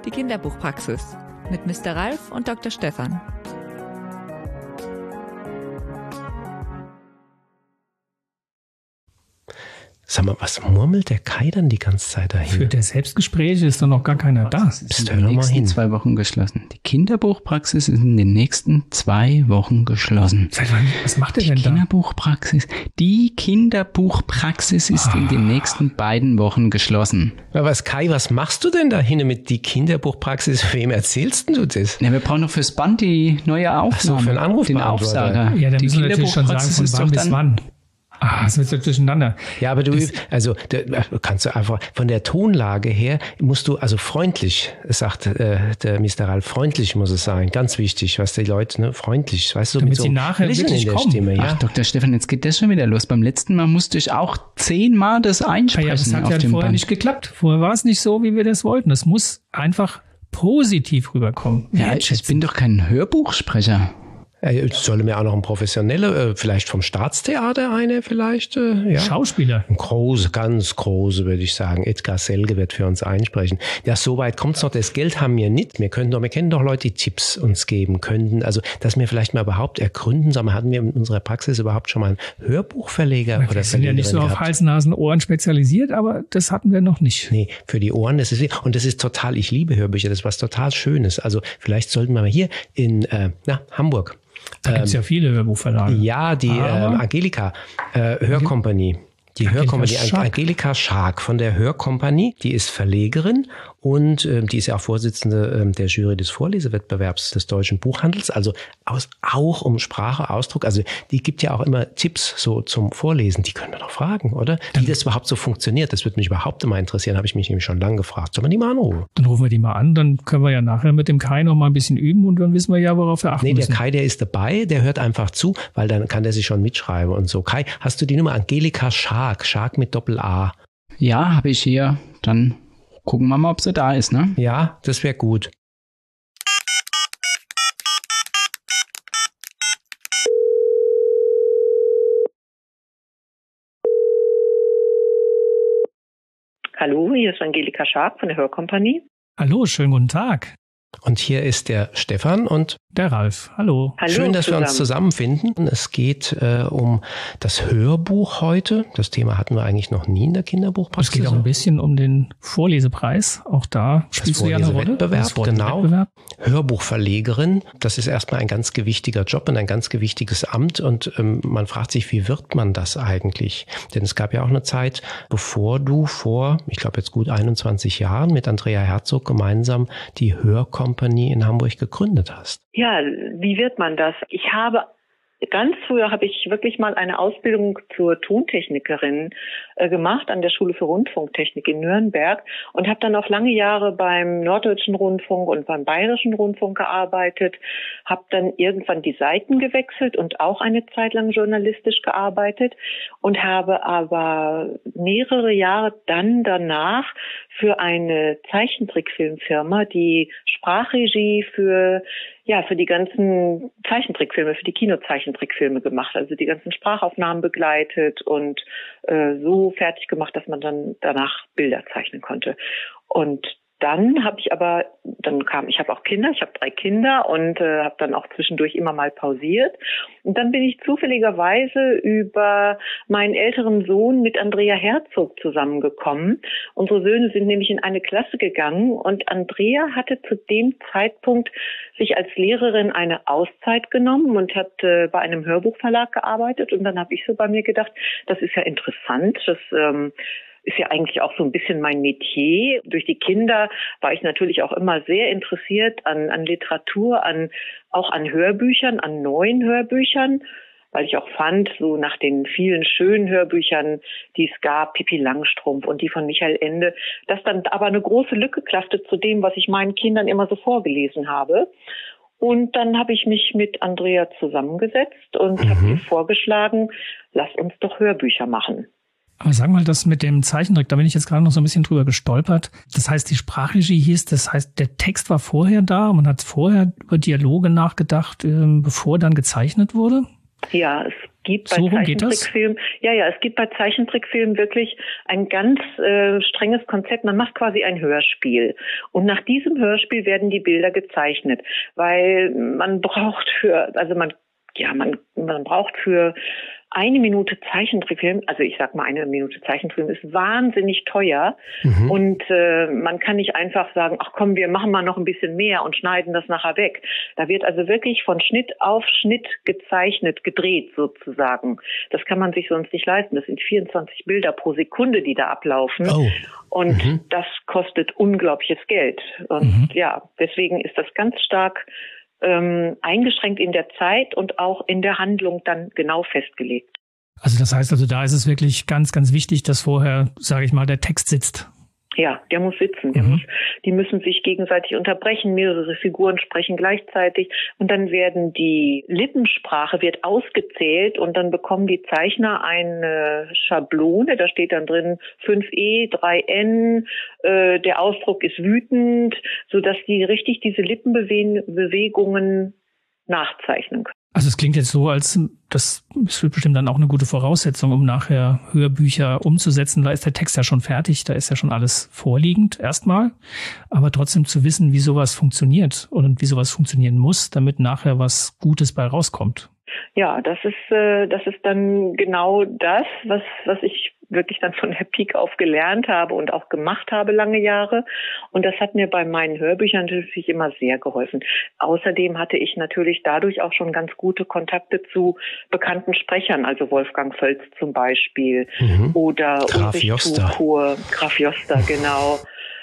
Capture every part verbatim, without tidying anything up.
Die Kinderbuchpraxis mit Mister Ralf und Doktor Stefan. Sag mal, was murmelt der Kai dann die ganze Zeit dahin? Für der Selbstgespräche ist doch noch gar keiner da. Psst, hör doch mal hin. Zwei Wochen geschlossen. Die Kinderbuchpraxis ist in den nächsten zwei Wochen geschlossen. Seit wann? Was macht ihr denn da? Die Kinderbuchpraxis. Die Kinderbuchpraxis ist oh. in den nächsten beiden Wochen geschlossen. Aber was, Kai, was machst du denn da hin mit die Kinderbuchpraxis? Wem erzählst du das? Ja, wir brauchen noch fürs Band die neue Aufnahme. Ach so, für einen Anruf. Den Aufsager. Ja, dann die müssen wir natürlich schon sagen, von wann bis wann. Ah, das wird so durcheinander. Ja, aber du, also der, kannst du einfach von der Tonlage her musst du also freundlich, sagt äh, der Mister Ralf, freundlich muss es sein, ganz wichtig, was die Leute, ne, freundlich, weißt du, damit mit sie so nachher wirklich in der kommen. Stimme, ja. Ach, Doktor Stefan, jetzt geht das schon wieder los. Beim letzten Mal musste ich auch zehnmal das einsprechen. Ja, das hat auf ja dem vorher Band. nicht geklappt. Vorher war es nicht so, wie wir das wollten. Das muss einfach positiv rüberkommen. Ja, ich bin doch kein Hörbuchsprecher. Es soll mir auch noch ein professioneller, vielleicht vom Staatstheater eine vielleicht. Ja. Schauspieler. Ein große, ganz große, würde ich sagen. Edgar Selge wird für uns einsprechen. Ja, so weit kommt's noch. Das Geld haben wir nicht. Wir können doch, wir kennen doch Leute, die Tipps uns geben könnten. Also, dass wir vielleicht mal überhaupt ergründen, sagen wir, hatten wir in unserer Praxis überhaupt schon mal einen Hörbuchverleger wir oder sind ja nicht so gehabt? auf Hals, Nasen, Ohren spezialisiert, aber das hatten wir noch nicht. Nee, für die Ohren, das ist, und das ist total, ich liebe Hörbücher, das ist was total Schönes. Also, vielleicht sollten wir mal hier in, äh, na, Hamburg. Da gibt es ja viele Hörbuchverlage. Ja, die ähm, Angelika äh, Hörkompanie. Die Hörkompanie, Angelika Schark von der Hörkompanie, die ist Verlegerin und äh, die ist ja auch Vorsitzende äh, der Jury des Vorlesewettbewerbs des deutschen Buchhandels, also aus, auch um Sprache, Ausdruck, also die gibt ja auch immer Tipps so zum Vorlesen, die können wir doch fragen, oder? Wie das überhaupt so funktioniert, das würde mich überhaupt immer interessieren, habe ich mich nämlich schon lange gefragt. Sollen wir die mal anrufen? Dann rufen wir die mal an, dann können wir ja nachher mit dem Kai noch mal ein bisschen üben und dann wissen wir ja, worauf wir achten nee, müssen. Nee, der Kai, der ist dabei, der hört einfach zu, weil dann kann der sich schon mitschreiben und so. Kai, hast du die Nummer? Angelika Schark, Schark mit Doppel-A. Ja, habe ich hier. Dann gucken wir mal, ob sie da ist, ne? Ja, das wäre gut. Hallo, hier ist Angelika Schark von der Hörkompanie. Hallo, schönen guten Tag. Und hier ist der Stefan und der Ralf. Hallo. Hallo. Schön, dass zusammen. wir uns zusammenfinden. Es geht äh, um das Hörbuch heute. Das Thema hatten wir eigentlich noch nie in der Kinderbuchpraxis. Es geht auch ein bisschen um den Vorlesepreis. Auch da spielst du ja eine Rolle. Das genau. Hörbuchverlegerin. Das ist erstmal ein ganz gewichtiger Job und ein ganz gewichtiges Amt. Und ähm, man fragt sich, wie wird man das eigentlich? Denn es gab ja auch eine Zeit, bevor du vor, ich glaube jetzt gut einundzwanzig Jahren mit Andrea Herzog gemeinsam die Hörkompanie in Hamburg gegründet hast. Ja, wie wird man das? Ich habe ganz früher habe ich wirklich mal eine Ausbildung zur Tontechnikerin äh, gemacht an der Schule für Rundfunktechnik in Nürnberg und habe dann auch lange Jahre beim Norddeutschen Rundfunk und beim Bayerischen Rundfunk gearbeitet, habe dann irgendwann die Seiten gewechselt und auch eine Zeit lang journalistisch gearbeitet und habe aber mehrere Jahre dann danach für eine Zeichentrickfilmfirma die Sprachregie für ja für die ganzen Zeichentrickfilme, für die Kinozeichentrickfilme gemacht, also die ganzen Sprachaufnahmen begleitet und äh, so fertig gemacht, dass man dann danach Bilder zeichnen konnte. Und dann habe ich aber, dann kam, ich habe auch Kinder, ich habe drei Kinder und äh, habe dann auch zwischendurch immer mal pausiert. Und dann bin ich zufälligerweise über meinen älteren Sohn mit Andrea Herzog zusammengekommen. Unsere Söhne sind nämlich in eine Klasse gegangen und Andrea hatte zu dem Zeitpunkt sich als Lehrerin eine Auszeit genommen und hat äh, bei einem Hörbuchverlag gearbeitet. Und dann habe ich so bei mir gedacht, das ist ja interessant, das ähm, ist ja eigentlich auch so ein bisschen mein Metier. Durch die Kinder war ich natürlich auch immer sehr interessiert an, an Literatur, an, auch an Hörbüchern, an neuen Hörbüchern, weil ich auch fand, so nach den vielen schönen Hörbüchern, die es gab, Pippi Langstrumpf und die von Michael Ende, dass dann aber eine große Lücke klaffte zu dem, was ich meinen Kindern immer so vorgelesen habe. Und dann habe ich mich mit Andrea zusammengesetzt und mhm. habe ihr vorgeschlagen, lass uns doch Hörbücher machen. Aber sag mal, das mit dem Zeichentrick, da bin ich jetzt gerade noch so ein bisschen drüber gestolpert. Das heißt, die Sprachregie hieß, das heißt, der Text war vorher da, man hat vorher über Dialoge nachgedacht, bevor dann gezeichnet wurde? Ja, es gibt bei so rum geht das? Zeichentrickfilmen, ja, ja, es gibt bei Zeichentrickfilmen wirklich ein ganz äh, strenges Konzept. Man macht quasi ein Hörspiel. Und nach diesem Hörspiel werden die Bilder gezeichnet, weil man braucht für, also man, ja, man, man braucht für eine Minute Zeichentrickfilm, also ich sag mal, eine Minute Zeichentrickfilm ist wahnsinnig teuer. Mhm. Und äh, man kann nicht einfach sagen, ach komm, wir machen mal noch ein bisschen mehr und schneiden das nachher weg. Da wird also wirklich von Schnitt auf Schnitt gezeichnet, gedreht sozusagen. Das kann man sich sonst nicht leisten. Das sind vierundzwanzig Bilder pro Sekunde, die da ablaufen. Oh. Und mhm. das kostet unglaubliches Geld. Und mhm. ja, deswegen ist das ganz stark Ähm, eingeschränkt in der Zeit und auch in der Handlung dann genau festgelegt. Also das heißt, also da ist es wirklich ganz, ganz wichtig, dass vorher, sage ich mal, der Text sitzt. Ja, der muss sitzen. Der mhm. muss, die müssen sich gegenseitig unterbrechen. Mehrere Figuren sprechen gleichzeitig und dann werden die Lippensprache wird ausgezählt und dann bekommen die Zeichner eine Schablone. Da steht dann drin fünf E, drei N. Äh, der Ausdruck ist wütend, sodass die richtig diese Lippenbewegungen nachzeichnen können. Also es klingt jetzt so, als das ist bestimmt dann auch eine gute Voraussetzung, um nachher Hörbücher umzusetzen. Da ist der Text ja schon fertig, da ist ja schon alles vorliegend erstmal. Aber trotzdem zu wissen, wie sowas funktioniert und wie sowas funktionieren muss, damit nachher was Gutes bei rauskommt. Ja, das ist äh, das ist dann genau das, was was ich wirklich dann von der Pike auf gelernt habe und auch gemacht habe lange Jahre. Und das hat mir bei meinen Hörbüchern natürlich immer sehr geholfen. Außerdem hatte ich natürlich dadurch auch schon ganz gute Kontakte zu bekannten Sprechern, also Wolfgang Völz zum Beispiel mhm. oder Graf Joster. Tukur, Graf Joster, genau.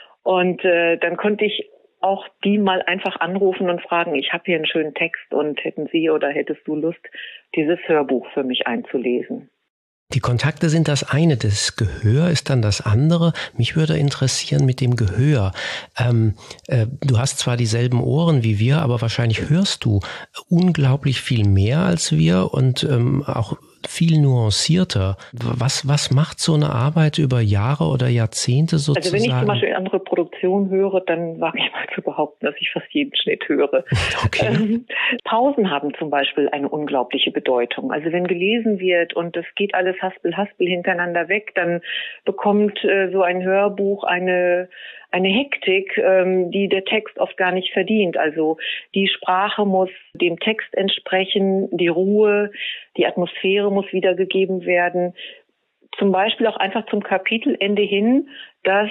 Und äh, dann konnte ich auch die mal einfach anrufen und fragen, ich habe hier einen schönen Text und hätten Sie oder hättest du Lust, dieses Hörbuch für mich einzulesen? Die Kontakte sind das eine, das Gehör ist dann das andere. Mich würde interessieren mit dem Gehör. Ähm, äh, du hast zwar dieselben Ohren wie wir, aber wahrscheinlich hörst du unglaublich viel mehr als wir und ähm, auch viel nuancierter. Was, was macht so eine Arbeit über Jahre oder Jahrzehnte sozusagen? Also wenn ich zum Beispiel andere Produktionen höre, dann wage ich mal zu behaupten, dass ich fast jeden Schnitt höre. Okay. Ähm, Pausen haben zum Beispiel eine unglaubliche Bedeutung. Also wenn gelesen wird und es geht alles haspel, haspel hintereinander weg, dann bekommt äh, so ein Hörbuch eine eine Hektik, ähm, die der Text oft gar nicht verdient. Also die Sprache muss dem Text entsprechen, die Ruhe, die Atmosphäre muss wiedergegeben werden. Zum Beispiel auch einfach zum Kapitelende hin, dass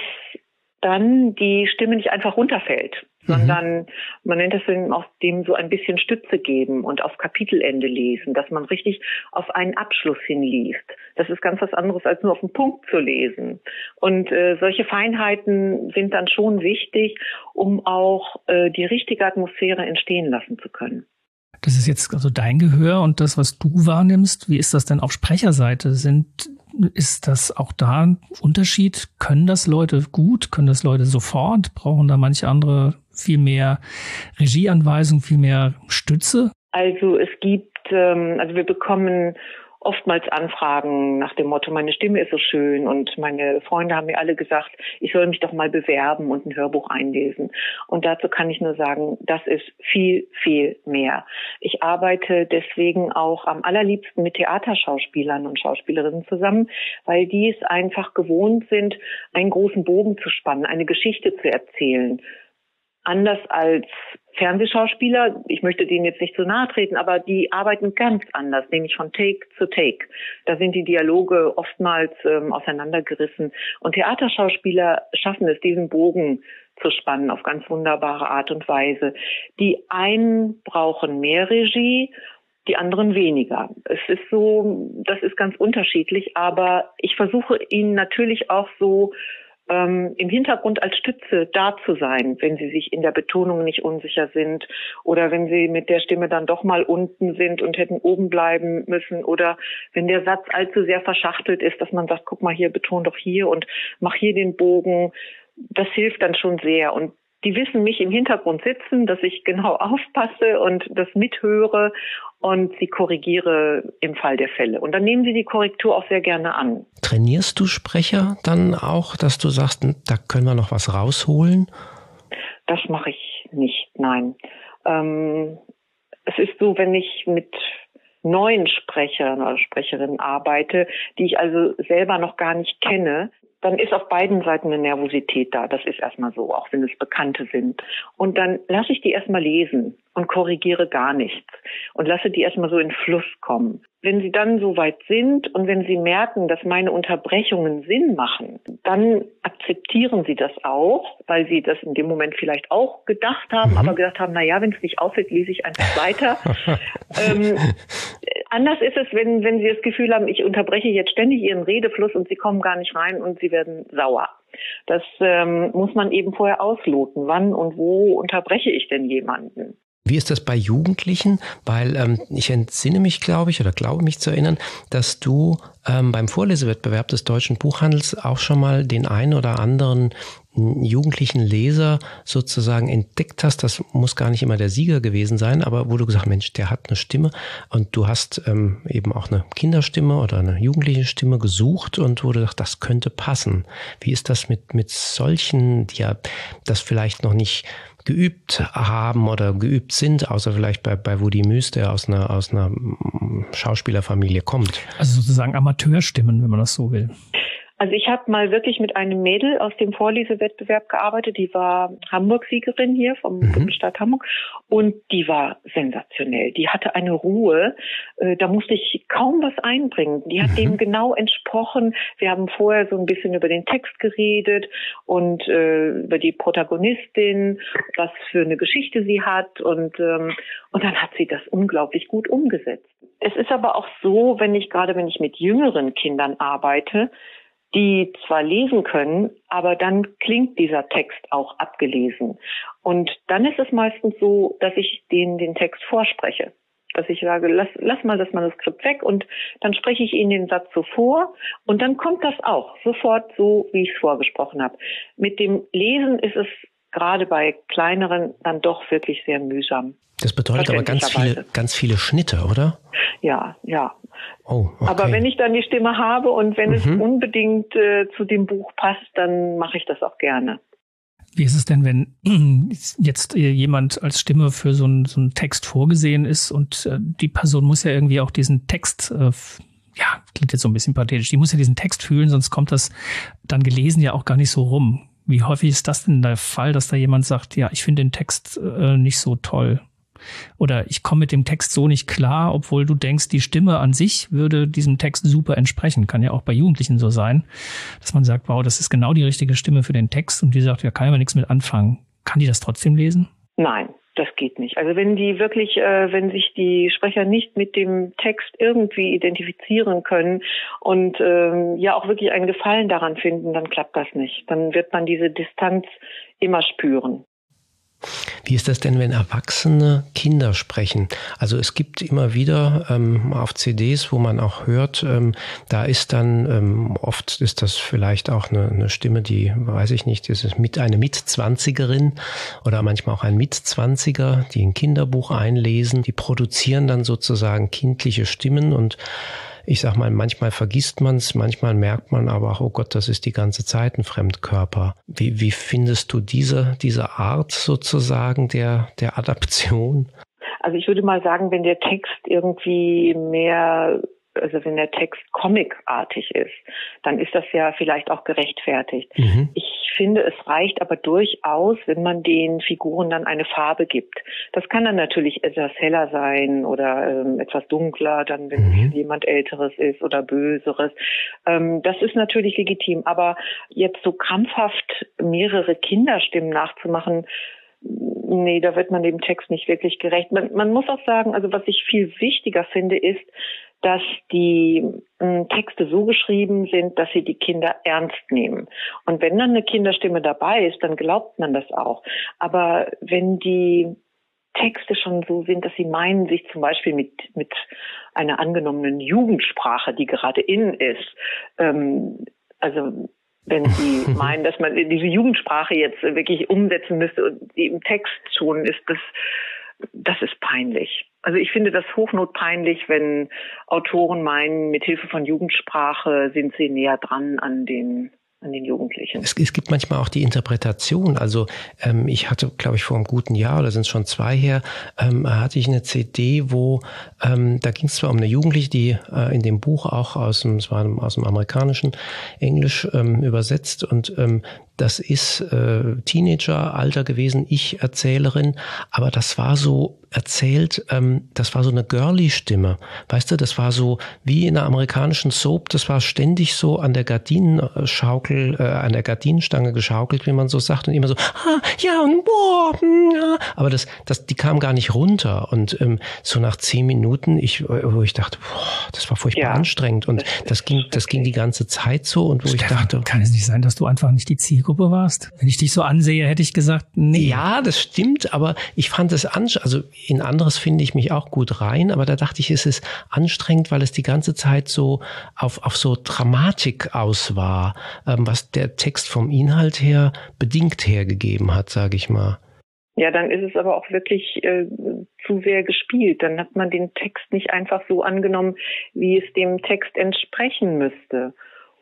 dann die Stimme nicht einfach runterfällt, mhm. sondern man nennt das dann auch dem so ein bisschen Stütze geben und auf Kapitelende lesen, dass man richtig auf einen Abschluss hinliest. Das ist ganz was anderes, als nur auf den Punkt zu lesen. Und äh, solche Feinheiten sind dann schon wichtig, um auch äh, die richtige Atmosphäre entstehen lassen zu können. Das ist jetzt also dein Gehör und das, was du wahrnimmst. Wie ist das denn auf Sprecherseite? Sind, ist das auch da ein Unterschied? Können das Leute gut? Können das Leute sofort? Brauchen da manche andere viel mehr Regieanweisung, viel mehr Stütze? Also es gibt, ähm, also wir bekommen oftmals Anfragen nach dem Motto, meine Stimme ist so schön und meine Freunde haben mir alle gesagt, ich soll mich doch mal bewerben und ein Hörbuch einlesen. Und dazu kann ich nur sagen, das ist viel, viel mehr. Ich arbeite deswegen auch am allerliebsten mit Theaterschauspielern und Schauspielerinnen zusammen, weil die es einfach gewohnt sind, einen großen Bogen zu spannen, eine Geschichte zu erzählen. Anders als Fernsehschauspieler, ich möchte denen jetzt nicht zu nahe treten, aber die arbeiten ganz anders, nämlich von Take zu Take. Da sind die Dialoge oftmals ähm, auseinandergerissen. Und Theaterschauspieler schaffen es, diesen Bogen zu spannen auf ganz wunderbare Art und Weise. Die einen brauchen mehr Regie, die anderen weniger. Es ist so, das ist ganz unterschiedlich, aber ich versuche ihnen natürlich auch so Ähm, im Hintergrund als Stütze da zu sein, wenn sie sich in der Betonung nicht unsicher sind oder wenn sie mit der Stimme dann doch mal unten sind und hätten oben bleiben müssen oder wenn der Satz allzu sehr verschachtelt ist, dass man sagt, guck mal hier, beton doch hier und mach hier den Bogen. Das hilft dann schon sehr und die wissen mich im Hintergrund sitzen, dass ich genau aufpasse und das mithöre und sie korrigiere im Fall der Fälle. Und dann nehmen sie die Korrektur auch sehr gerne an. Trainierst du Sprecher dann auch, dass du sagst, da können wir noch was rausholen? Das mache ich nicht, nein. Ähm, es ist so, wenn ich mit neuen Sprechern oder Sprecherinnen arbeite, die ich also selber noch gar nicht kenne, dann ist auf beiden Seiten eine Nervosität da. Das ist erstmal so, auch wenn es Bekannte sind. Und dann lasse ich die erstmal lesen und korrigiere gar nichts und lasse die erstmal so in Fluss kommen. Wenn sie dann so weit sind und wenn sie merken, dass meine Unterbrechungen Sinn machen, dann akzeptieren sie das auch, weil sie das in dem Moment vielleicht auch gedacht haben, mhm. aber gedacht haben, na ja, wenn es nicht auffällt, lese ich einfach weiter. ähm, anders ist es, wenn, wenn sie das Gefühl haben, ich unterbreche jetzt ständig ihren Redefluss und sie kommen gar nicht rein und sie werden sauer. Das ähm, muss man eben vorher ausloten. Wann und wo unterbreche ich denn jemanden? Wie ist das bei Jugendlichen? Weil ähm, ich entsinne mich, glaube ich, oder glaube mich zu erinnern, dass du ähm, beim Vorlesewettbewerb des Deutschen Buchhandels auch schon mal den einen oder anderen jugendlichen Leser sozusagen entdeckt hast. Das muss gar nicht immer der Sieger gewesen sein, aber wo du gesagt hast, Mensch, der hat eine Stimme und du hast ähm, eben auch eine Kinderstimme oder eine jugendliche Stimme gesucht und wo du dachtest, das könnte passen. Wie ist das mit, mit solchen, die ja das vielleicht noch nicht geübt haben oder geübt sind, außer vielleicht bei, bei Woody Müß, der aus einer, aus einer Schauspielerfamilie kommt? Also sozusagen Amateurstimmen, wenn man das so will. Also ich habe mal wirklich mit einem Mädel aus dem Vorlesewettbewerb gearbeitet, die war Hamburg-Siegerin hier vom mhm. Bundesstaat Hamburg und die war sensationell. Die hatte eine Ruhe, äh, da musste ich kaum was einbringen. Die hat mhm. dem genau entsprochen. Wir haben vorher so ein bisschen über den Text geredet und äh, über die Protagonistin, was für eine Geschichte sie hat und ähm, und dann hat sie das unglaublich gut umgesetzt. Es ist aber auch so, wenn ich gerade wenn ich mit jüngeren Kindern arbeite, die zwar lesen können, aber dann klingt dieser Text auch abgelesen. Und dann ist es meistens so, dass ich denen den Text vorspreche. Dass ich sage, lass, lass mal das Manuskript weg und dann spreche ich ihnen den Satz so vor und dann kommt das auch sofort so, wie ich es vorgesprochen habe. Mit dem Lesen ist es gerade bei kleineren dann doch wirklich sehr mühsam. Das bedeutet aber ganz viele, ganz viele Schnitte, oder? Ja, ja. Oh, okay. Aber wenn ich dann die Stimme habe und wenn mhm. es unbedingt äh, zu dem Buch passt, dann mache ich das auch gerne. Wie ist es denn, wenn jetzt jemand als Stimme für so einen, so einen Text vorgesehen ist und äh, die Person muss ja irgendwie auch diesen Text, äh, ja, klingt jetzt so ein bisschen pathetisch, die muss ja diesen Text fühlen, sonst kommt das dann gelesen ja auch gar nicht so rum. Wie häufig ist das denn der Fall, dass da jemand sagt, ja, ich finde den Text äh, nicht so toll? Oder ich komme mit dem Text so nicht klar, obwohl du denkst, die Stimme an sich würde diesem Text super entsprechen. Kann ja auch bei Jugendlichen so sein, dass man sagt, wow, das ist genau die richtige Stimme für den Text und die sagt, ja, kann ja nichts mit anfangen. Kann die das trotzdem lesen? Nein, das geht nicht. Also wenn die wirklich, äh, wenn sich die Sprecher nicht mit dem Text irgendwie identifizieren können und ähm, ja auch wirklich einen Gefallen daran finden, dann klappt das nicht. Dann wird man diese Distanz immer spüren. Wie ist das denn, wenn erwachsene Kinder sprechen? Also es gibt immer wieder ähm, auf C Ds, wo man auch hört, ähm, da ist dann, ähm, oft ist das vielleicht auch eine, eine Stimme, die, weiß ich nicht, das ist mit eine Mitzwanzigerin oder manchmal auch ein Mitzwanziger, die ein Kinderbuch einlesen, die produzieren dann sozusagen kindliche Stimmen und ich sag mal, manchmal vergisst man es, manchmal merkt man aber auch, oh Gott, das ist die ganze Zeit ein Fremdkörper. Wie, wie findest du diese, diese Art sozusagen der, der Adaption? Also ich würde mal sagen, wenn der Text irgendwie mehr, also wenn der Text comicartig ist, dann ist das ja vielleicht auch gerechtfertigt. Mhm. Ich finde, es reicht aber durchaus, wenn man den Figuren dann eine Farbe gibt. Das kann dann natürlich etwas heller sein oder ähm, etwas dunkler, dann wenn mhm. es jemand Älteres ist oder Böseres. Ähm, das ist natürlich legitim. Aber jetzt so krampfhaft mehrere Kinderstimmen nachzumachen, nee, da wird man dem Text nicht wirklich gerecht. Man, man muss auch sagen, also was ich viel wichtiger finde, ist, dass die äh, Texte so geschrieben sind, dass sie die Kinder ernst nehmen. Und wenn dann eine Kinderstimme dabei ist, dann glaubt man das auch. Aber wenn die Texte schon so sind, dass sie meinen, sich zum Beispiel mit mit einer angenommenen Jugendsprache, die gerade in ist, ähm, also wenn sie meinen, dass man diese Jugendsprache jetzt wirklich umsetzen müsste und die im Text schon ist, das das ist peinlich. Also ich finde das hochnotpeinlich, wenn Autoren meinen, mit Hilfe von Jugendsprache sind sie näher dran an den an den Jugendlichen. Es, es gibt manchmal auch die Interpretation. Also ähm, ich hatte, glaube ich, vor einem guten Jahr oder sind es schon zwei her, ähm, hatte ich eine C D, wo ähm, da ging es zwar um eine Jugendliche, die äh, in dem Buch auch aus dem, es war aus dem amerikanischen Englisch ähm, übersetzt und ähm, das ist äh, Teenageralter gewesen, Ich-Erzählerin, aber das war so erzählt, ähm, das war so eine girly-Stimme. Weißt du, das war so wie in einer amerikanischen Soap, das war ständig so an der Gardinenschaukel, äh, an der Gardinenstange geschaukelt, wie man so sagt, und immer so, ah, ja, und boah, ja. Aber das, das, die kam gar nicht runter. Und ähm, so nach zehn Minuten, ich, wo ich dachte, boah, das war furchtbar ja, anstrengend. Und das, das ging, das ging die ganze Zeit so. Und wo Stefan, ich dachte, kann es nicht sein, dass du einfach nicht die Zielgruppe warst? Wenn ich dich so ansehe, hätte ich gesagt, nee. Ja, das stimmt, aber ich fand es anstrengend, also in anderes finde ich mich auch gut rein, aber da dachte ich, es ist anstrengend, weil es die ganze Zeit so auf, auf so Dramatik aus war, ähm, was der Text vom Inhalt her bedingt hergegeben hat, sage ich mal. Ja, dann ist es aber auch wirklich äh, zu sehr gespielt. Dann hat man den Text nicht einfach so angenommen, wie es dem Text entsprechen müsste.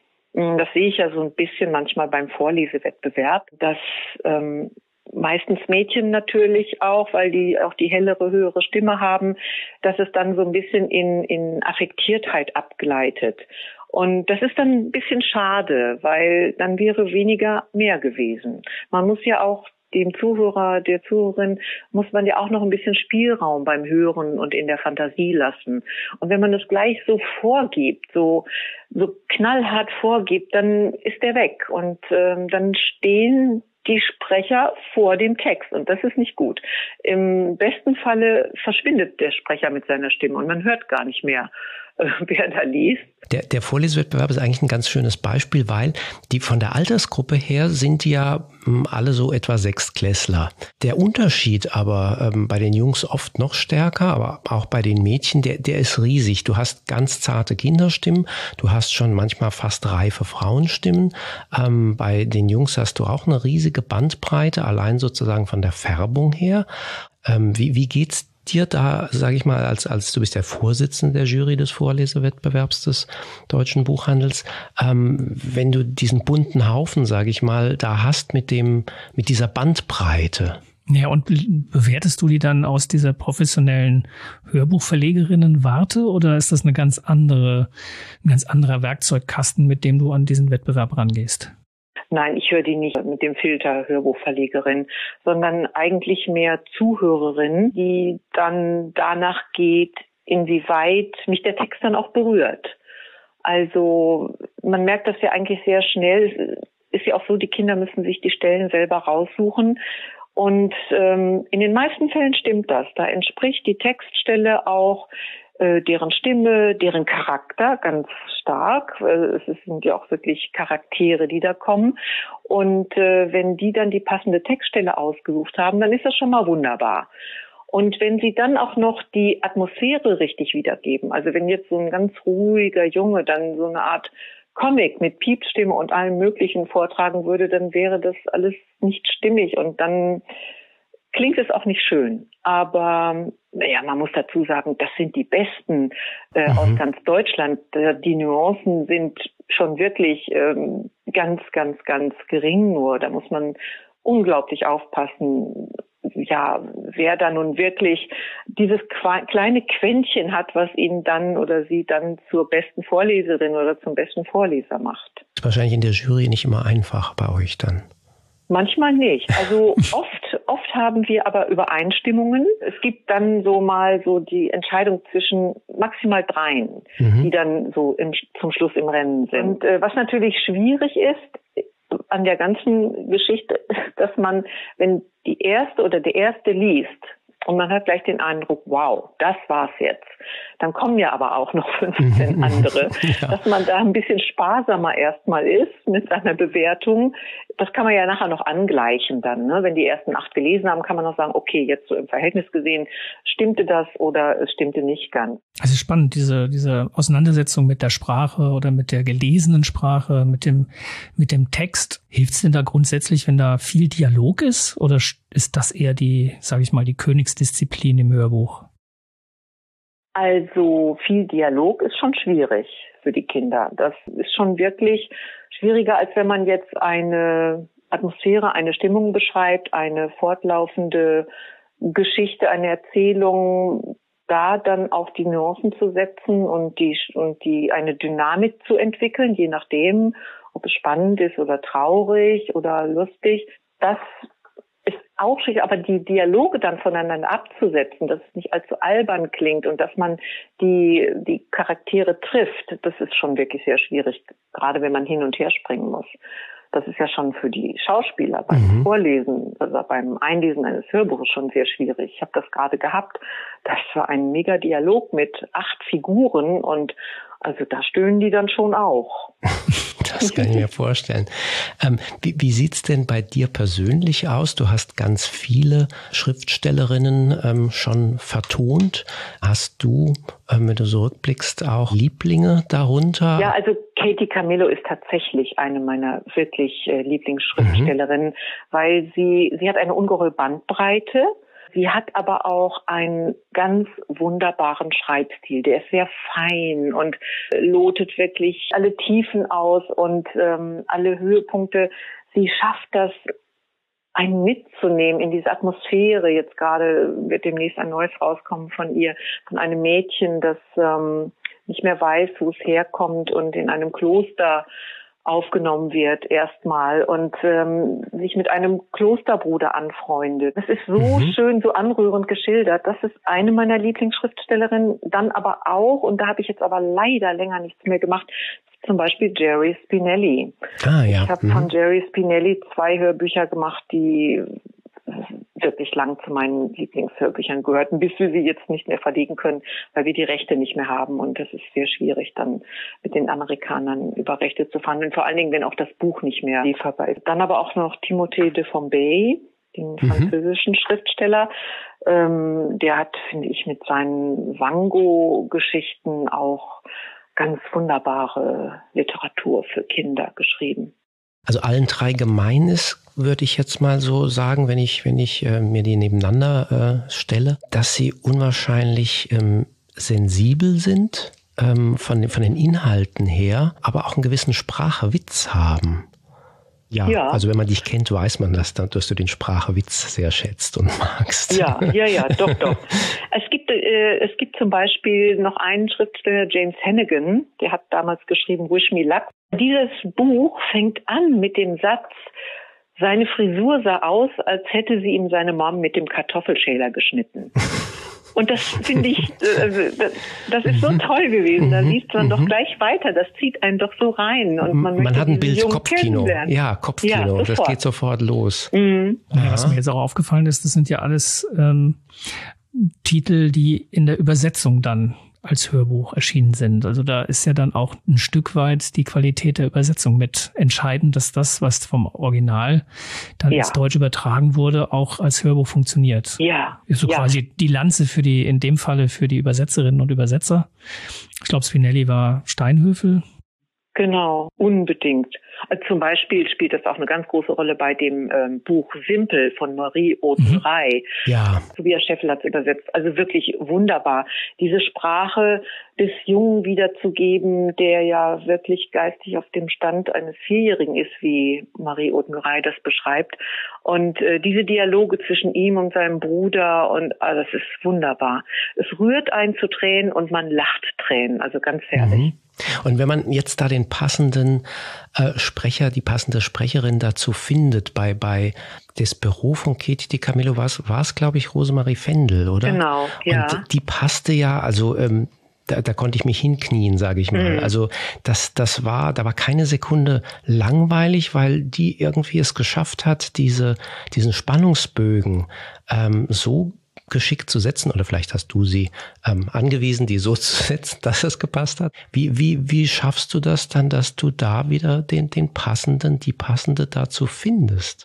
Das sehe ich ja so ein bisschen manchmal beim Vorlesewettbewerb, dass ähm, meistens Mädchen natürlich auch, weil die auch die hellere, höhere Stimme haben, dass es dann so ein bisschen in, in Affektiertheit abgleitet. Und das ist dann ein bisschen schade, weil dann wäre weniger mehr gewesen. Man muss ja auch dem Zuhörer, der Zuhörerin, muss man ja auch noch ein bisschen Spielraum beim Hören und in der Fantasie lassen. Und wenn man das gleich so vorgibt, so so knallhart vorgibt, dann ist der weg. Und ähm, dann stehen die Sprecher vor dem Text. Und das ist nicht gut. Im besten Falle verschwindet der Sprecher mit seiner Stimme und man hört gar nicht mehr, äh, wer da liest. Der, der Vorlesewettbewerb ist eigentlich ein ganz schönes Beispiel, weil die von der Altersgruppe her sind ja mh, alle so etwa Sechstklässler. Der Unterschied aber ähm, bei den Jungs oft noch stärker, aber auch bei den Mädchen, der, der ist riesig. Du hast ganz zarte Kinderstimmen, du hast schon manchmal fast reife Frauenstimmen. Ähm, bei den Jungs hast du auch eine riesige Bandbreite, allein sozusagen von der Färbung her. Ähm, wie, wie geht's dir da, sage ich mal, als als du bist der Vorsitzende der Jury des Vorlesewettbewerbs des Deutschen Buchhandels, ähm, wenn du diesen bunten Haufen, sage ich mal, da hast mit dem mit dieser Bandbreite. Ja, und bewertest du die dann aus dieser professionellen Hörbuchverlegerinnen-Warte oder ist das eine ganz andere, ein ganz anderer Werkzeugkasten, mit dem du an diesen Wettbewerb rangehst? Nein, ich höre die nicht mit dem Filter Hörbuchverlegerin, sondern eigentlich mehr Zuhörerin, die dann danach geht, inwieweit mich der Text dann auch berührt. Also man merkt das ja eigentlich sehr schnell. Es ist ja auch so, die Kinder müssen sich die Stellen selber raussuchen. Und ähm, in den meisten Fällen stimmt das. Da entspricht die Textstelle auch deren Stimme, deren Charakter ganz stark. Es sind ja auch wirklich Charaktere, die da kommen. Und äh, wenn die dann die passende Textstelle ausgesucht haben, dann ist das schon mal wunderbar. Und wenn sie dann auch noch die Atmosphäre richtig wiedergeben, also wenn jetzt so ein ganz ruhiger Junge dann so eine Art Comic mit Piepstimme und allem Möglichen vortragen würde, dann wäre das alles nicht stimmig und dann klingt es auch nicht schön. Aber naja, man muss dazu sagen, das sind die Besten äh, mhm. aus ganz Deutschland. Die Nuancen sind schon wirklich ähm, ganz, ganz, ganz gering nur. Da muss man unglaublich aufpassen, ja, wer da nun wirklich dieses kleine Quäntchen hat, was ihn dann oder sie dann zur besten Vorleserin oder zum besten Vorleser macht. Das ist wahrscheinlich in der Jury nicht immer einfach bei euch dann. Manchmal nicht. Also oft, oft haben wir aber Übereinstimmungen. Es gibt dann so mal so die Entscheidung zwischen maximal dreien, mhm. die dann so im, zum Schluss im Rennen sind. Und äh, was natürlich schwierig ist an der ganzen Geschichte, dass man, wenn die erste oder der erste liest, und man hat gleich den Eindruck, wow, das war's jetzt. Dann kommen ja aber auch noch fünfzehn andere. Ja. Dass man da ein bisschen sparsamer erstmal ist mit seiner Bewertung. Das kann man ja nachher noch angleichen dann. Ne? Wenn die ersten acht gelesen haben, kann man noch sagen, okay, jetzt so im Verhältnis gesehen, stimmte das oder es stimmte nicht ganz. Also spannend, diese, diese Auseinandersetzung mit der Sprache oder mit der gelesenen Sprache, mit dem, mit dem Text. Hilft es denn da grundsätzlich, wenn da viel Dialog ist? Oder ist das eher die, sage ich mal, die Königsdisziplin im Hörbuch? Also viel Dialog ist schon schwierig für die Kinder. Das ist schon wirklich schwieriger, als wenn man jetzt eine Atmosphäre, eine Stimmung beschreibt, eine fortlaufende Geschichte, eine Erzählung, da dann auch die Nuancen zu setzen und die und die eine Dynamik zu entwickeln, je nachdem, ob es spannend ist oder traurig oder lustig. Das ist auch schwierig, aber die Dialoge dann voneinander abzusetzen, dass es nicht allzu albern klingt und dass man die die Charaktere trifft, das ist schon wirklich sehr schwierig, gerade wenn man hin und her springen muss. Das ist ja schon für die Schauspieler beim mhm. Vorlesen, also beim Einlesen eines Hörbuches schon sehr schwierig. Ich habe das gerade gehabt. Das war ein mega Dialog mit acht Figuren und also da stöhnen die dann schon auch. Das kann ich mir vorstellen. Ähm, wie wie sieht's denn bei dir persönlich aus? Du hast ganz viele Schriftstellerinnen ähm, schon vertont. Hast du, ähm, wenn du so rückblickst, auch Lieblinge darunter? Ja, also Katie Camillo ist tatsächlich eine meiner wirklich äh, Lieblingsschriftstellerinnen, mhm. weil sie sie hat eine ungeheure Bandbreite. Sie hat aber auch einen ganz wunderbaren Schreibstil. Der ist sehr fein und lotet wirklich alle Tiefen aus und ähm, alle Höhepunkte. Sie schafft das, einen mitzunehmen in diese Atmosphäre. Jetzt gerade wird demnächst ein neues rauskommen von ihr, von einem Mädchen, das ähm, nicht mehr weiß, wo es herkommt und in einem Kloster aufgenommen wird erstmal und ähm, sich mit einem Klosterbruder anfreundet. Das ist so mhm. schön, so anrührend geschildert. Das ist eine meiner Lieblingsschriftstellerinnen. Dann aber auch, und da habe ich jetzt aber leider länger nichts mehr gemacht, zum Beispiel Jerry Spinelli. Ah, ja. Ich habe mhm. von Jerry Spinelli zwei Hörbücher gemacht, die wirklich lang zu meinen Lieblingshörbüchern gehörten, bis wir sie jetzt nicht mehr verlegen können, weil wir die Rechte nicht mehr haben. Und das ist sehr schwierig, dann mit den Amerikanern über Rechte zu verhandeln. Vor allen Dingen, wenn auch das Buch nicht mehr lieferbar ist. Dann aber auch noch Timothée de Fombay, den mhm. französischen Schriftsteller. Ähm, der hat, finde ich, mit seinen Wango-Geschichten auch ganz wunderbare Literatur für Kinder geschrieben. Also allen drei gemein ist, würde ich jetzt mal so sagen, wenn ich wenn ich äh, mir die nebeneinander äh, stelle, dass sie unwahrscheinlich ähm, sensibel sind ähm, von, von den Inhalten her, aber auch einen gewissen Sprachwitz haben. Ja, ja, also wenn man dich kennt, weiß man das, dass du den Sprachwitz sehr schätzt und magst. Ja, ja, ja, doch, doch. Es gibt, äh, es gibt zum Beispiel noch einen Schriftsteller, James Hannigan, der hat damals geschrieben Wish Me Luck. Dieses Buch fängt an mit dem Satz, seine Frisur sah aus, als hätte sie ihm seine Mom mit dem Kartoffelschäler geschnitten. Und das finde ich, äh, das ist so toll gewesen. Da siehst man doch gleich weiter. Das zieht einen doch so rein. Und man, man hat ein Bild Kopfkino. Ja, Kopfkino. Ja, das geht sofort los. Mhm. Ja, was mir jetzt auch aufgefallen ist, das sind ja alles ähm, Titel, die in der Übersetzung dann als Hörbuch erschienen sind. Also da ist ja dann auch ein Stück weit die Qualität der Übersetzung mit entscheidend, dass das, was vom Original dann ja. ins Deutsch übertragen wurde, auch als Hörbuch funktioniert. Ja. Ist so ja. quasi die Lanze für die, in dem Falle für die Übersetzerinnen und Übersetzer. Ich glaube, Spinelli war Steinhöfel. Genau, unbedingt. Also zum Beispiel spielt das auch eine ganz große Rolle bei dem ähm, Buch Simpel von Marie Audenrey. Mhm. Ja. Tobias Scheffel hat es übersetzt. Also wirklich wunderbar. Diese Sprache des Jungen wiederzugeben, der ja wirklich geistig auf dem Stand eines Vierjährigen ist, wie Marie Audenrey das beschreibt. Und äh, diese Dialoge zwischen ihm und seinem Bruder, und ah, das ist wunderbar. Es rührt einen zu Tränen und man lacht Tränen, also ganz herrlich. Mhm. Und wenn man jetzt da den passenden äh, Sprecher, die passende Sprecherin dazu findet, bei bei das Büro von Katie Camillo war es, war es glaube ich, Rosemarie Fendel, oder? Genau, ja. Und die passte ja, also ähm, da, da konnte ich mich hinknien, sage ich mal. Mhm. Also das, das war, da war keine Sekunde langweilig, weil die irgendwie es geschafft hat, diese diesen Spannungsbögen ähm, so geschickt zu setzen, oder vielleicht hast du sie ähm, angewiesen, die so zu setzen, dass es gepasst hat. Wie, wie, wie schaffst du das dann, dass du da wieder den, den passenden, die passende dazu findest?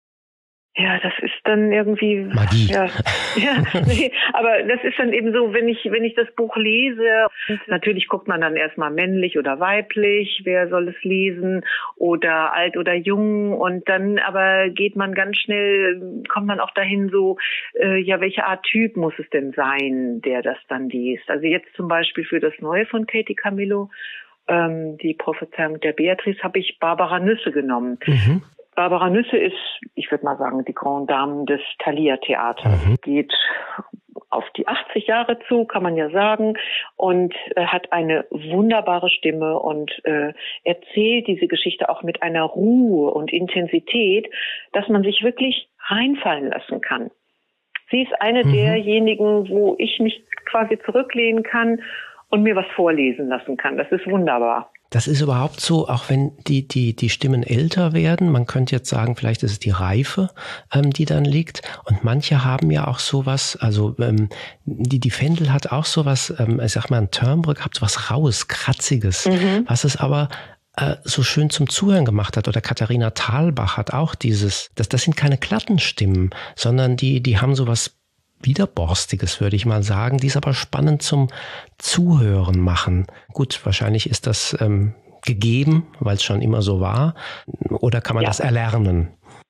Ja, das ist dann irgendwie Magie. Ja, ja nee, aber das ist dann eben so, wenn ich wenn ich das Buch lese, natürlich guckt man dann erstmal männlich oder weiblich, wer soll es lesen, oder alt oder jung, und dann aber geht man ganz schnell, kommt man auch dahin so, äh, ja, welche Art Typ muss es denn sein, der das dann liest? Also jetzt zum Beispiel für das Neue von Katie Camillo ähm, die Prophezeiung der Beatrice, habe ich Barbara Nüsse genommen. Mhm. Barbara Nüsse ist, ich würde mal sagen, die Grande Dame des Thalia-Theaters. Mhm. Geht auf die achtzig Jahre zu, kann man ja sagen, und äh, hat eine wunderbare Stimme und äh, erzählt diese Geschichte auch mit einer Ruhe und Intensität, dass man sich wirklich reinfallen lassen kann. Sie ist eine mhm. derjenigen, wo ich mich quasi zurücklehnen kann und mir was vorlesen lassen kann. Das ist wunderbar. Das ist überhaupt so, auch wenn die, die, die Stimmen älter werden. Man könnte jetzt sagen, vielleicht ist es die Reife, ähm, die dann liegt. Und manche haben ja auch sowas, also ähm, die, die Fendel hat auch sowas, ähm, ich sag mal, ein Timbre gehabt, sowas Raues, Kratziges, mhm. was es aber äh, so schön zum Zuhören gemacht hat. Oder Katharina Thalbach hat auch dieses, das, das sind keine glatten Stimmen, sondern die, die haben sowas Widerborstiges, würde ich mal sagen, die es aber spannend zum Zuhören machen. Gut, wahrscheinlich ist das ähm, gegeben, weil es schon immer so war. Oder kann man ja. das erlernen?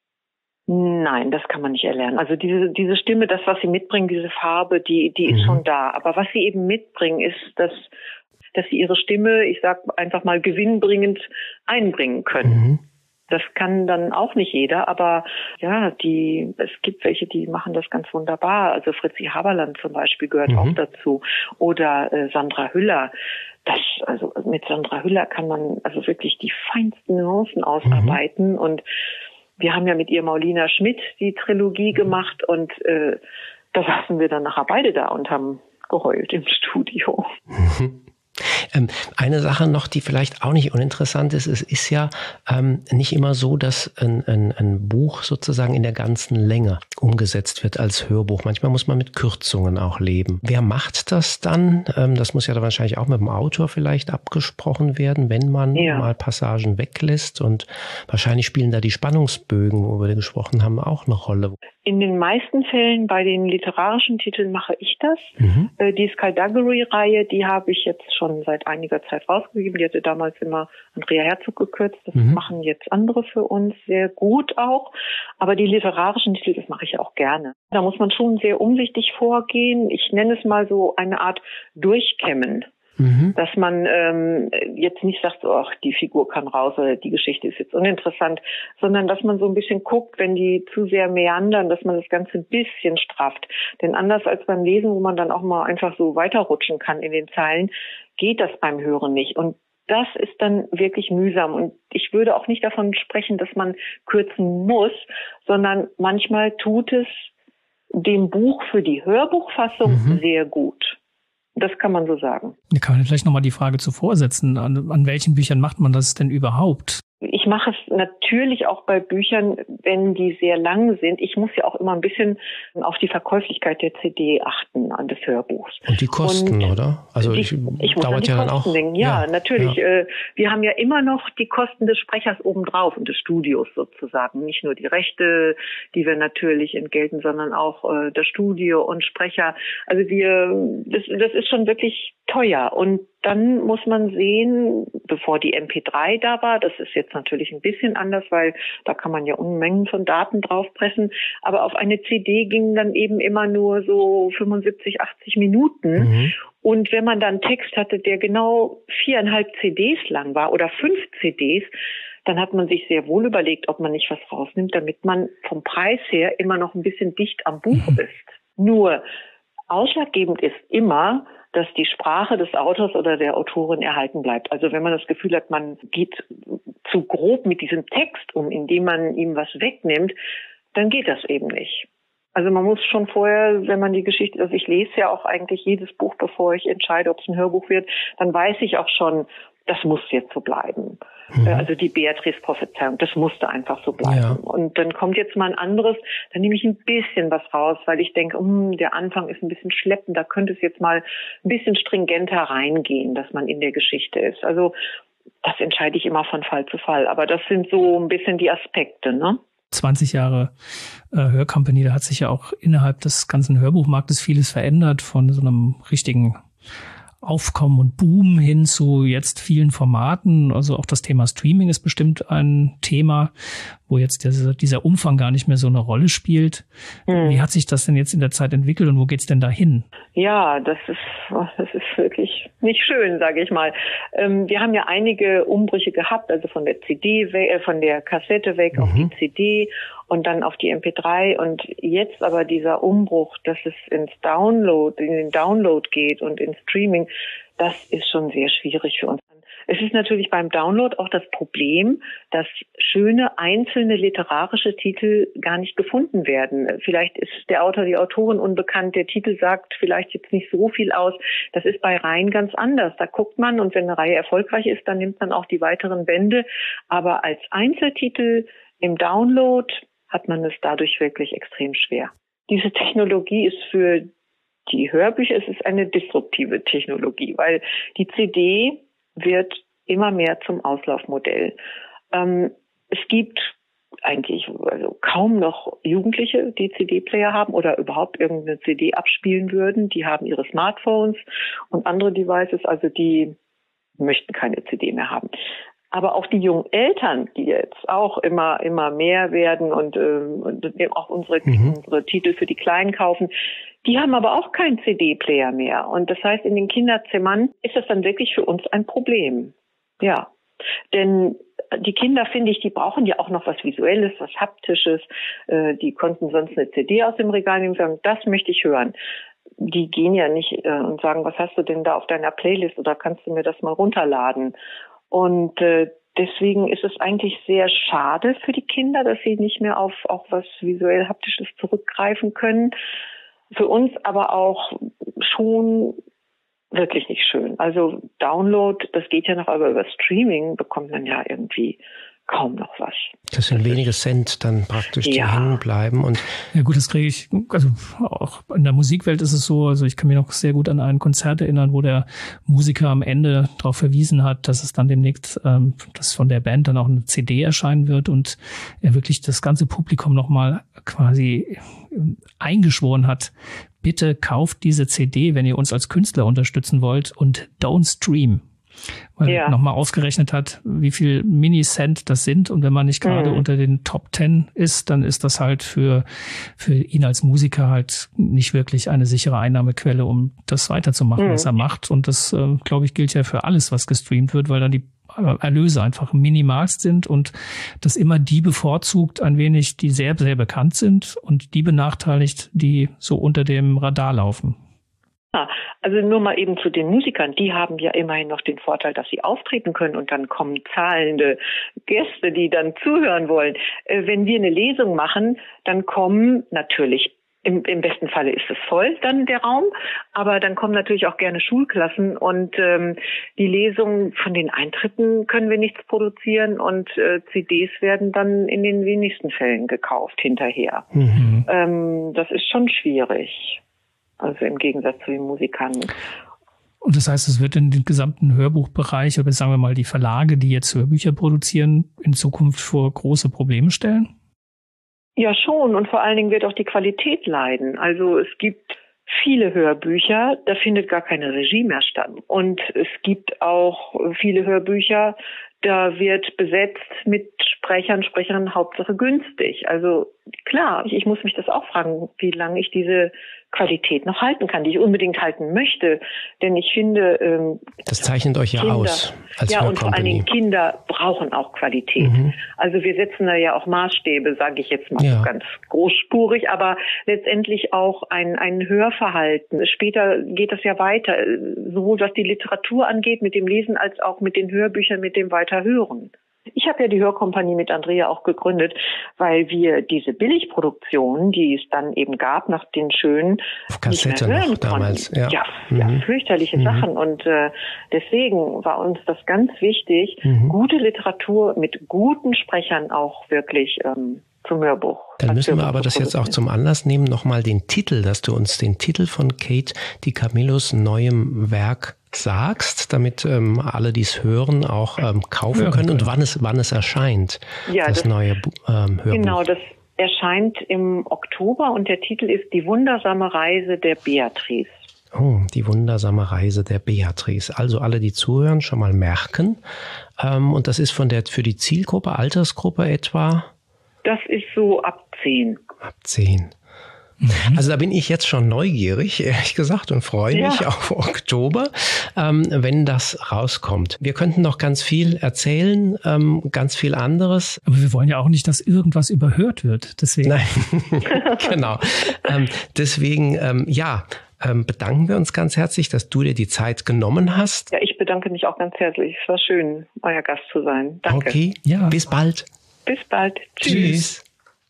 Nein, das kann man nicht erlernen. Also diese diese Stimme, das, was sie mitbringen, diese Farbe, die die mhm. ist schon da. Aber was sie eben mitbringen, ist, dass dass sie ihre Stimme, ich sag einfach mal, gewinnbringend einbringen können. Mhm. Das kann dann auch nicht jeder, aber ja, die es gibt welche, die machen das ganz wunderbar. Also Fritzi Haberland zum Beispiel gehört mhm. auch dazu. Oder äh, Sandra Hüller. Das, also mit Sandra Hüller kann man also wirklich die feinsten Nuancen ausarbeiten. Mhm. Und wir haben ja mit ihr Maulina Schmidt die Trilogie gemacht und äh, da saßen wir dann nachher beide da und haben geheult im Studio. Mhm. Ähm, eine Sache noch, die vielleicht auch nicht uninteressant ist, es ist ja ähm, nicht immer so, dass ein, ein, ein Buch sozusagen in der ganzen Länge umgesetzt wird als Hörbuch. Manchmal muss man mit Kürzungen auch leben. Wer macht das dann? Ähm, das muss ja dann wahrscheinlich auch mit dem Autor vielleicht abgesprochen werden, wenn man ja. mal Passagen weglässt. Und wahrscheinlich spielen da die Spannungsbögen, wo wir gesprochen haben, auch eine Rolle. In den meisten Fällen bei den literarischen Titeln mache ich das. Mhm. Äh, die Skullduggery-Reihe, die habe ich jetzt schon seit einiger Zeit rausgegeben. Die hatte damals immer Andrea Herzog gekürzt. Das mhm. machen jetzt andere für uns sehr gut auch. Aber die literarischen Titel, das mache ich auch gerne. Da muss man schon sehr umsichtig vorgehen. Ich nenne es mal so eine Art Durchkämmen. Mhm. Dass man ähm, jetzt nicht sagt, so, ach, die Figur kann raus oder die Geschichte ist jetzt uninteressant, sondern dass man so ein bisschen guckt, wenn die zu sehr meandern, dass man das Ganze ein bisschen strafft. Denn anders als beim Lesen, wo man dann auch mal einfach so weiterrutschen kann in den Zeilen, geht das beim Hören nicht. Und das ist dann wirklich mühsam. Und ich würde auch nicht davon sprechen, dass man kürzen muss, sondern manchmal tut es dem Buch für die Hörbuchfassung mhm. sehr gut. Das kann man so sagen. Da kann man vielleicht nochmal die Frage zuvor setzen. An, an welchen Büchern macht man das denn überhaupt? Ich mache es natürlich auch bei Büchern, wenn die sehr lang sind. Ich muss ja auch immer ein bisschen auf die Verkäuflichkeit der C D achten, an des Hörbuchs. Und die Kosten, und oder? Also die, ich, ich muss dauert an die ja Kosten dann auch. Denken. Ja, ja, natürlich. Ja. Wir haben ja immer noch die Kosten des Sprechers obendrauf und des Studios sozusagen. Nicht nur die Rechte, die wir natürlich entgelten, sondern auch das Studio und Sprecher. Also wir, das, das ist schon wirklich teuer. Und dann muss man sehen, bevor die M P drei da war, das ist jetzt natürlich ein bisschen anders, weil da kann man ja Unmengen von Daten draufpressen, aber auf eine C D gingen dann eben immer nur so fünfundsiebzig, achtzig Minuten. Mhm. Und wenn man dann Text hatte, der genau viereinhalb C Ds lang war oder fünf C Ds, dann hat man sich sehr wohl überlegt, ob man nicht was rausnimmt, damit man vom Preis her immer noch ein bisschen dicht am Buch mhm. ist. Nur ausschlaggebend ist immer, dass die Sprache des Autors oder der Autorin erhalten bleibt. Also wenn man das Gefühl hat, man geht zu grob mit diesem Text um, indem man ihm was wegnimmt, dann geht das eben nicht. Also man muss schon vorher, wenn man die Geschichte, also ich lese ja auch eigentlich jedes Buch, bevor ich entscheide, ob es ein Hörbuch wird, dann weiß ich auch schon, das muss jetzt so bleiben. Mhm. Also die Beatrice-Prophezeiung, das musste einfach so bleiben. Ja. Und dann kommt jetzt mal ein anderes, dann nehme ich ein bisschen was raus, weil ich denke, um, der Anfang ist ein bisschen schleppend, da könnte es jetzt mal ein bisschen stringenter reingehen, dass man in der Geschichte ist. Also das entscheide ich immer von Fall zu Fall. Aber das sind so ein bisschen die Aspekte, ne? zwanzig Jahre äh, Hörcompany, da hat sich ja auch innerhalb des ganzen Hörbuchmarktes vieles verändert, von so einem richtigen Aufkommen und Boom hin zu jetzt vielen Formaten. Also auch das Thema Streaming ist bestimmt ein Thema, wo jetzt dieser, dieser Umfang gar nicht mehr so eine Rolle spielt. Mhm. Wie hat sich das denn jetzt in der Zeit entwickelt und wo geht's denn da hin? Ja, das ist, das ist wirklich nicht schön, sage ich mal. Ähm, wir haben ja einige Umbrüche gehabt, also von der C D weg, äh, von der Kassette weg mhm. auf die C D und dann auf die M P drei und jetzt aber dieser Umbruch, dass es ins Download, in den Download geht und ins Streaming, das ist schon sehr schwierig für uns. Es ist natürlich beim Download auch das Problem, dass schöne einzelne literarische Titel gar nicht gefunden werden. Vielleicht ist der Autor, die Autorin unbekannt, der Titel sagt vielleicht jetzt nicht so viel aus. Das ist bei Reihen ganz anders. Da guckt man und wenn eine Reihe erfolgreich ist, dann nimmt man auch die weiteren Bände. Aber als Einzeltitel im Download hat man es dadurch wirklich extrem schwer. Diese Technologie ist für die Hörbücher, es ist eine disruptive Technologie, weil die C D wird immer mehr zum Auslaufmodell. Ähm, es gibt eigentlich also kaum noch Jugendliche, die C D-Player haben oder überhaupt irgendeine C D abspielen würden. Die haben ihre Smartphones und andere Devices, also die möchten keine C D mehr haben. Aber auch die jungen Eltern, die jetzt auch immer immer mehr werden und, ähm, und auch unsere, mhm. unsere Titel für die Kleinen kaufen, die haben aber auch keinen C D-Player mehr. Und das heißt, in den Kinderzimmern ist das dann wirklich für uns ein Problem. Ja, denn die Kinder, finde ich, die brauchen ja auch noch was Visuelles, was Haptisches. Äh, die konnten sonst eine C D aus dem Regal nehmen und sagen, das möchte ich hören. Die gehen ja nicht äh, und sagen, was hast du denn da auf deiner Playlist oder kannst du mir das mal runterladen? Und äh, deswegen ist es eigentlich sehr schade für die Kinder, dass sie nicht mehr auf auch was visuell Haptisches zurückgreifen können. Für uns aber auch schon wirklich nicht schön. Also Download, das geht ja noch, aber über Streaming bekommt man ja irgendwie kaum noch was. Das sind das wenige Cent dann praktisch, die ja. hängen bleiben. Und ja gut, das kriege ich, also auch in der Musikwelt ist es so, also ich kann mich noch sehr gut an ein Konzert erinnern, wo der Musiker am Ende darauf verwiesen hat, dass es dann demnächst, ähm, dass von der Band dann auch eine C D erscheinen wird und er wirklich das ganze Publikum nochmal quasi eingeschworen hat, bitte kauft diese C D, wenn ihr uns als Künstler unterstützen wollt und don't stream. Weil ja. er nochmal ausgerechnet hat, wie viel Mini-Cent das sind. Und wenn man nicht gerade mhm. unter den Top Ten ist, dann ist das halt für, für ihn als Musiker halt nicht wirklich eine sichere Einnahmequelle, um das weiterzumachen, mhm. was er macht. Und das, äh, glaube ich, gilt ja für alles, was gestreamt wird, weil dann die Erlöse einfach minimalst sind und das immer die bevorzugt ein wenig, die sehr, sehr bekannt sind und die benachteiligt, die so unter dem Radar laufen. Ja, also nur mal eben zu den Musikern. Die haben ja immerhin noch den Vorteil, dass sie auftreten können und dann kommen zahlende Gäste, die dann zuhören wollen. Äh, wenn wir eine Lesung machen, dann kommen natürlich Im, im besten Falle ist es voll, dann der Raum, aber dann kommen natürlich auch gerne Schulklassen und ähm, die Lesungen von den Eintritten können wir nichts produzieren und äh, C Ds werden dann in den wenigsten Fällen gekauft hinterher. Mhm. Ähm, das ist schon schwierig, also im Gegensatz zu den Musikern. Und das heißt, es wird in den gesamten Hörbuchbereich, oder sagen wir mal die Verlage, die jetzt Hörbücher produzieren, in Zukunft vor große Probleme stellen? Ja, schon. Und vor allen Dingen wird auch die Qualität leiden. Also es gibt viele Hörbücher, da findet gar keine Regie mehr statt. Und es gibt auch viele Hörbücher, da wird besetzt mit Sprechern, Sprecherinnen, Hauptsache günstig. Also klar, ich, ich muss mich das auch fragen, wie lange ich diese Qualität noch halten kann, die ich unbedingt halten möchte. Denn ich finde, ähm, das zeichnet euch ja Kinder, aus als ja, und vor allen Dingen Kinder brauchen auch Qualität. Mhm. Also wir setzen da ja auch Maßstäbe, sage ich jetzt mal ja. ganz großspurig, aber letztendlich auch ein, ein Hörverhalten. Später geht das ja weiter, sowohl was die Literatur angeht, mit dem Lesen, als auch mit den Hörbüchern, mit dem Weiterhören. Ich habe ja die Hörkompanie mit Andrea auch gegründet, weil wir diese Billigproduktion, die es dann eben gab nach den schönen, auf Kassette nicht mehr hören noch damals. Ja, ja, mhm. ja fürchterliche mhm. Sachen. Und äh, deswegen war uns das ganz wichtig, mhm. gute Literatur mit guten Sprechern auch wirklich ähm, zum Hörbuch. Dann müssen wir aber das jetzt auch zum Anlass nehmen, nochmal den Titel, dass du uns den Titel von Kate DiCamillos neuem Werk sagst, damit ähm, alle, die es hören, auch ähm, kaufen ja, können und wann es wann es erscheint, ja, das, das neue ähm, Hörbuch. Genau, das erscheint im Oktober und der Titel ist Die wundersame Reise der Beatrice. Oh, die wundersame Reise der Beatrice. Also alle, die zuhören, schon mal merken. Ähm, und das ist von der für die Zielgruppe, Altersgruppe etwa? Das ist so ab zehn. Ab zehn. Also da bin ich jetzt schon neugierig, ehrlich gesagt, und freue mich ja. auf Oktober, ähm, wenn das rauskommt. Wir könnten noch ganz viel erzählen, ähm, ganz viel anderes. Aber wir wollen ja auch nicht, dass irgendwas überhört wird. Deswegen. Nein, genau. ähm, deswegen, ähm, ja, ähm, bedanken wir uns ganz herzlich, dass du dir die Zeit genommen hast. Ja, ich bedanke mich auch ganz herzlich. Es war schön, euer Gast zu sein. Danke. Okay, ja. Bis bald. Bis bald. Tschüss. Tschüss.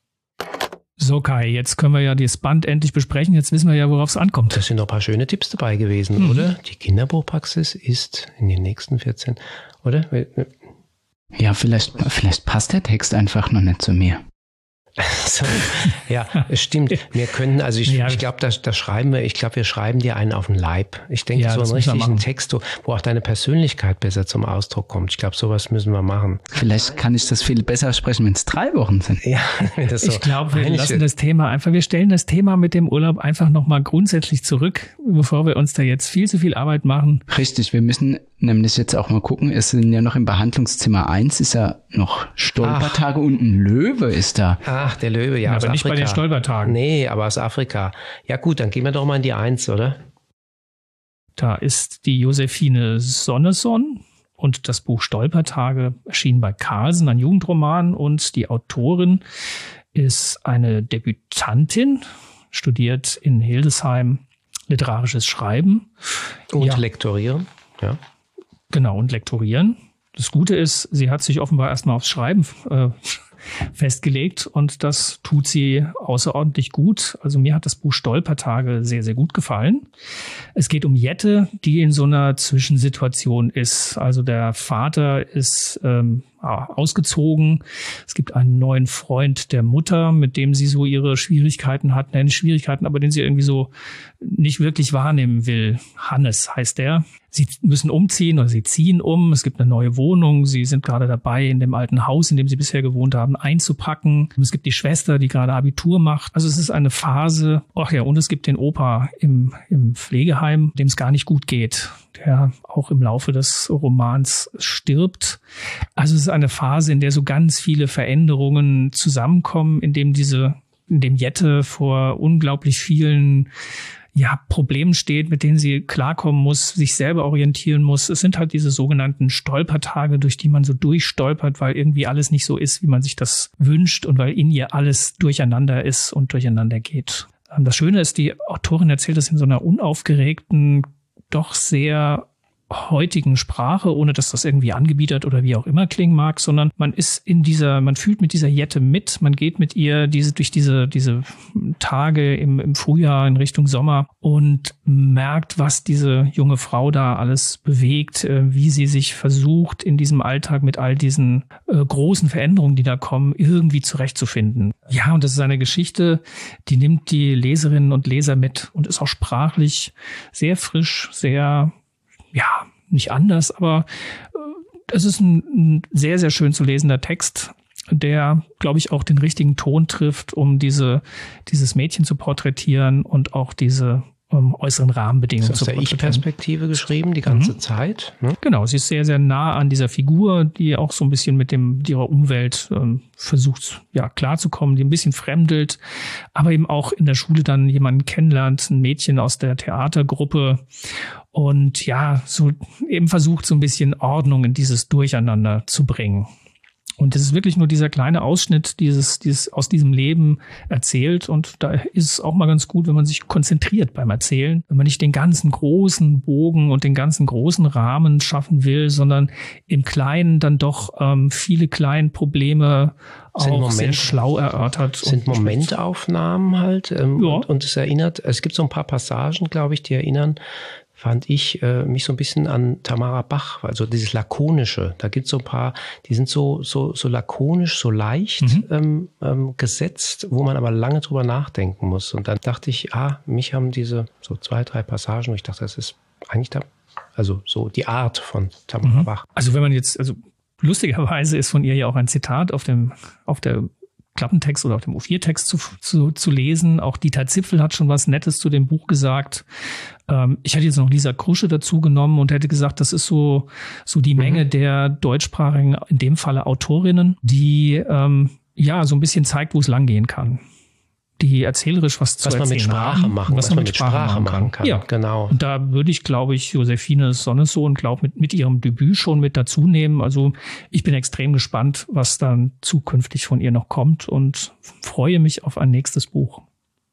So Kai, jetzt können wir ja das Band endlich besprechen. Jetzt wissen wir ja, worauf es ankommt. Da sind noch ein paar schöne Tipps dabei gewesen, mhm. oder? Die Kinderbuchpraxis ist in den nächsten vierzehn, oder? Ja, vielleicht, vielleicht passt der Text einfach noch nicht zu mir. So, ja, es stimmt. Wir können, also ich, ja. ich glaube, da, da schreiben wir, ich glaube, wir schreiben dir einen auf den Leib. Ich denke, ja, so einen richtigen Text, wo auch deine Persönlichkeit besser zum Ausdruck kommt. Ich glaube, sowas müssen wir machen. Vielleicht kann ich das viel besser sprechen, wenn es drei Wochen sind. Ja, wenn das so ich glaube, wir lassen das Thema einfach, wir stellen das Thema mit dem Urlaub einfach nochmal grundsätzlich zurück, bevor wir uns da jetzt viel zu viel Arbeit machen. Richtig, wir müssen nämlich jetzt auch mal gucken, es sind ja noch im Behandlungszimmer eins, ist ja noch Stolpertage Ach. und ein Löwe ist da. Ach, der Löwe, ja, ja aus aber nicht Afrika. Bei den Stolpertagen. Nee, aber aus Afrika. Ja gut, dann gehen wir doch mal in die eins, oder? Da ist die Josephine Sonneson und das Buch Stolpertage erschienen bei Carlsen, ein Jugendroman, und die Autorin ist eine Debütantin, studiert in Hildesheim literarisches Schreiben. Und ja. lektorieren, ja. Genau, und lektorieren. Das Gute ist, sie hat sich offenbar erstmal aufs Schreiben äh, festgelegt und das tut sie außerordentlich gut. Also mir hat das Buch Stolpertage sehr, sehr gut gefallen. Es geht um Jette, die in so einer Zwischensituation ist. Also der Vater ist ähm, ausgezogen. Es gibt einen neuen Freund der Mutter, mit dem sie so ihre Schwierigkeiten hat. Nein, Schwierigkeiten, aber den sie irgendwie so nicht wirklich wahrnehmen will. Hannes heißt der. Sie müssen umziehen oder sie ziehen um. Es gibt eine neue Wohnung. Sie sind gerade dabei, in dem alten Haus, in dem sie bisher gewohnt haben, einzupacken. Es gibt die Schwester, die gerade Abitur macht. Also es ist eine Phase. Ach ja, und es gibt den Opa im, im Pflegeheim, dem es gar nicht gut geht, der auch im Laufe des Romans stirbt. Also es ist eine Phase, in der so ganz viele Veränderungen zusammenkommen, in dem diese, in dem Jette vor unglaublich vielen ja, Problemen steht, mit denen sie klarkommen muss, sich selber orientieren muss. Es sind halt diese sogenannten Stolpertage, durch die man so durchstolpert, weil irgendwie alles nicht so ist, wie man sich das wünscht und weil in ihr alles durcheinander ist und durcheinander geht. Das Schöne ist, die Autorin erzählt das in so einer unaufgeregten, doch sehr heutigen Sprache, ohne dass das irgendwie angebiedert oder wie auch immer klingen mag, sondern man ist in dieser, man fühlt mit dieser Jette mit, man geht mit ihr diese, durch diese, diese Tage im, im Frühjahr in Richtung Sommer und merkt, was diese junge Frau da alles bewegt, wie sie sich versucht, in diesem Alltag mit all diesen äh, großen Veränderungen, die da kommen, irgendwie zurechtzufinden. Ja, und das ist eine Geschichte, die nimmt die Leserinnen und Leser mit und ist auch sprachlich sehr frisch, sehr ja, nicht anders, aber äh, es ist ein, ein sehr, sehr schön zu lesender Text, der, glaube ich, auch den richtigen Ton trifft, um diese dieses Mädchen zu porträtieren und auch diese ähm, äußeren Rahmenbedingungen zu porträtieren. Aus der Ich-Perspektive geschrieben, die ganze mhm. Zeit. Ne? Genau, sie ist sehr, sehr nah an dieser Figur, die auch so ein bisschen mit dem mit ihrer Umwelt ähm, versucht, ja, klarzukommen, die ein bisschen fremdelt, aber eben auch in der Schule dann jemanden kennenlernt, ein Mädchen aus der Theatergruppe, und ja, so eben versucht, so ein bisschen Ordnung in dieses Durcheinander zu bringen. Und das ist wirklich nur dieser kleine Ausschnitt dieses, dieses aus diesem Leben erzählt. Und da ist es auch mal ganz gut, wenn man sich konzentriert beim Erzählen, wenn man nicht den ganzen großen Bogen und den ganzen großen Rahmen schaffen will, sondern im Kleinen dann doch ähm, viele kleine Probleme auch Moment, sehr schlau erörtert. Sind Momentaufnahmen halt. Ähm, ja. und, und es erinnert, es gibt so ein paar Passagen, glaube ich, die erinnern, fand ich äh, mich so ein bisschen an Tamara Bach, also dieses Lakonische. Da gibt es so ein paar, die sind so so so lakonisch, so leicht mhm. ähm, ähm, gesetzt, wo man aber lange drüber nachdenken muss. Und dann dachte ich, ah, mich haben diese so zwei, drei Passagen, wo ich dachte, das ist eigentlich da, also so die Art von Tamara mhm. Bach. Also wenn man jetzt, also lustigerweise ist von ihr ja auch ein Zitat auf dem auf der Klappentext oder auf dem O vier Text zu, zu, zu lesen. Auch Dieter Zipfel hat schon was Nettes zu dem Buch gesagt. Ähm, ich hätte jetzt noch Lisa Krusche dazu genommen und hätte gesagt, das ist so, so die Menge mhm. der deutschsprachigen, in dem Falle Autorinnen, die ähm, ja so ein bisschen zeigt, wo es langgehen kann. Die erzählerisch was, was zu erzählen haben. Was man mit Sprache machen, was, was man mit Sprache, Sprache machen kann. kann. Ja, genau. Und da würde ich, glaube ich, Josephine Sonnesohn, glaube mit, mit ihrem Debüt schon mit dazu nehmen. Also ich bin extrem gespannt, was dann zukünftig von ihr noch kommt und freue mich auf ein nächstes Buch.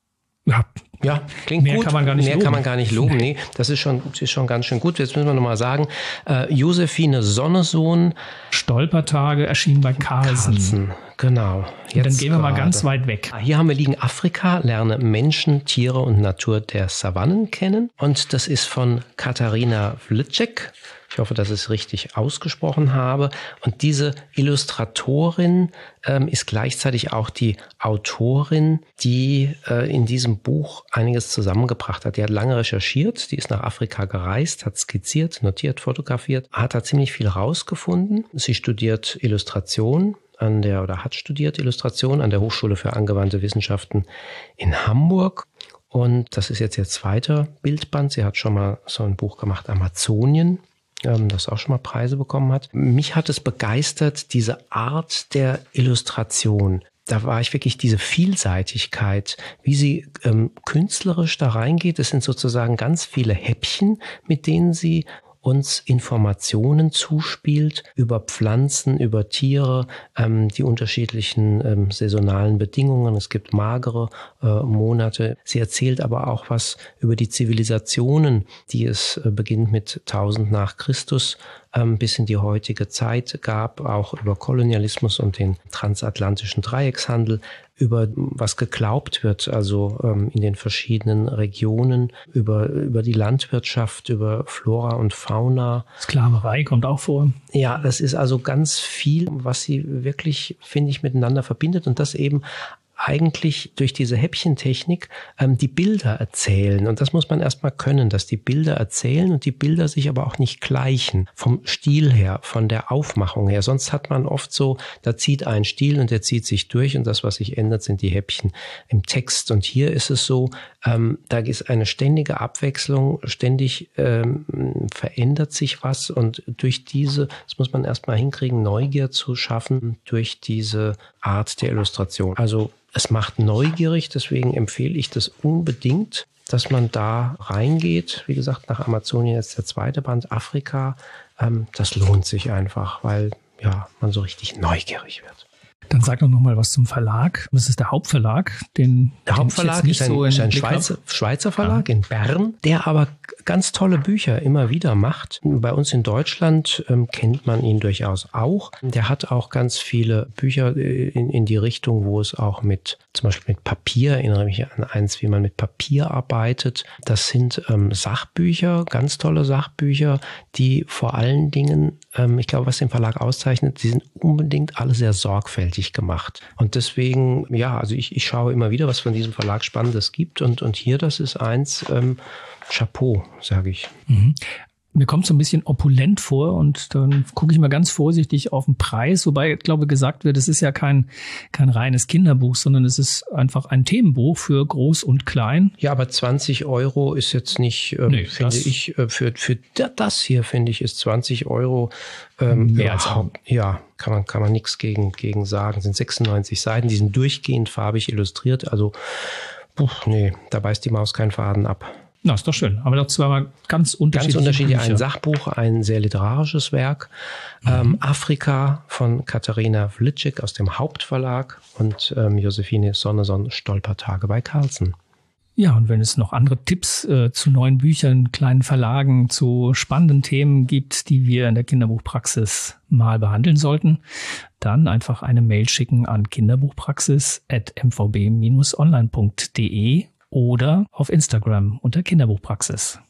Ja, ja, klingt mehr gut. Kann man gar nicht Mehr loben. kann man gar nicht loben. Nee, das ist schon, ist schon ganz schön gut. Jetzt müssen wir nochmal sagen, äh, Josephine Sonnesohn. Stolpertage erschienen bei Carlsen. Carlsen. Genau. Jetzt dann gehen wir mal ganz weit weg. Hier haben wir liegen Afrika, lerne Menschen, Tiere und Natur der Savannen kennen. Und das ist von Katharina Wlitschek. Ich hoffe, dass ich es richtig ausgesprochen habe. Und diese Illustratorin ähm, ist gleichzeitig auch die Autorin, die äh, in diesem Buch einiges zusammengebracht hat. Die hat lange recherchiert, die ist nach Afrika gereist, hat skizziert, notiert, fotografiert, hat da ziemlich viel rausgefunden. Sie studiert Illustration an der oder hat studiert Illustration an der Hochschule für angewandte Wissenschaften in Hamburg. Und das ist jetzt ihr zweiter Bildband. Sie hat schon mal so ein Buch gemacht, Amazonien, das auch schon mal Preise bekommen hat. Mich hat es begeistert, diese Art der Illustration. Da war ich wirklich diese Vielseitigkeit, wie sie ähm, künstlerisch da reingeht. Es sind sozusagen ganz viele Häppchen, mit denen sie uns Informationen zuspielt über Pflanzen, über Tiere, ähm, die unterschiedlichen ähm, saisonalen Bedingungen. Es gibt magere äh, Monate. Sie erzählt aber auch was über die Zivilisationen, die es äh, beginnt mit tausend nach Christus ähm, bis in die heutige Zeit gab, auch über Kolonialismus und den transatlantischen Dreieckshandel, über was geglaubt wird, also ähm, in den verschiedenen Regionen, über über die Landwirtschaft, über Flora und Fauna. Sklaverei kommt auch vor. Ja, das ist also ganz viel, was sie wirklich, finde ich, miteinander verbindet und das eben eigentlich durch diese Häppchentechnik ähm, die Bilder erzählen. Und das muss man erstmal können, dass die Bilder erzählen und die Bilder sich aber auch nicht gleichen. Vom Stil her, von der Aufmachung her. Sonst hat man oft so, da zieht ein Stil und der zieht sich durch und das, was sich ändert, sind die Häppchen im Text. Und hier ist es so, ähm, da ist eine ständige Abwechslung, ständig ähm, verändert sich was und durch diese, das muss man erstmal hinkriegen, Neugier zu schaffen durch diese Art der Illustration. Also es macht neugierig, deswegen empfehle ich das unbedingt, dass man da reingeht. Wie gesagt, nach Amazonien jetzt der zweite Band, Afrika. Ähm, das lohnt sich einfach, weil ja man so richtig neugierig wird. Dann sag doch noch mal was zum Verlag. Das ist der Hauptverlag. Den, der Hauptverlag ist ein, so ist ein Schweizer, Schweizer Verlag ja. in Bern, der aber ganz tolle Bücher immer wieder macht. Bei uns in Deutschland ähm, kennt man ihn durchaus auch. Der hat auch ganz viele Bücher in, in die Richtung, wo es auch mit, zum Beispiel mit Papier, erinnere mich an eins, wie man mit Papier arbeitet. Das sind ähm, Sachbücher, ganz tolle Sachbücher, die vor allen Dingen, ähm, ich glaube, was den Verlag auszeichnet, die sind unbedingt alle sehr sorgfältig gemacht. Und deswegen, ja, also ich, ich schaue immer wieder, was von diesem Verlag Spannendes gibt. Und, und hier, das ist eins, ähm, Chapeau, sage ich. Mhm. Mir kommt so ein bisschen opulent vor und dann gucke ich mal ganz vorsichtig auf den Preis, wobei, ich glaube, gesagt wird, es ist ja kein, kein reines Kinderbuch, sondern es ist einfach ein Themenbuch für Groß und Klein. Ja, aber zwanzig Euro ist jetzt nicht, ähm, nee, finde ich, äh, für, für das hier, finde ich, ist zwanzig Euro ähm, mehr als auch. Ja, kann man, kann man nichts gegen, gegen sagen. Es sind sechsundneunzig Seiten, die sind durchgehend farbig illustriert, also, puh, nee, da beißt die Maus keinen Faden ab. Na, ist doch schön. Aber doch zweimal ganz unterschiedliche Ganz unterschiedlich. Bücher. Ein Sachbuch, ein sehr literarisches Werk. Mhm. Ähm, Afrika von Katharina Wlitschek aus dem Hauptverlag und ähm, Josephine Sonnesohn, Stolpertage bei Carlsen. Ja, und wenn es noch andere Tipps äh, zu neuen Büchern, kleinen Verlagen, zu spannenden Themen gibt, die wir in der Kinderbuchpraxis mal behandeln sollten, dann einfach eine Mail schicken an kinderbuchpraxis at m v b dash online punkt d e oder auf Instagram unter Kinderbuchpraxis.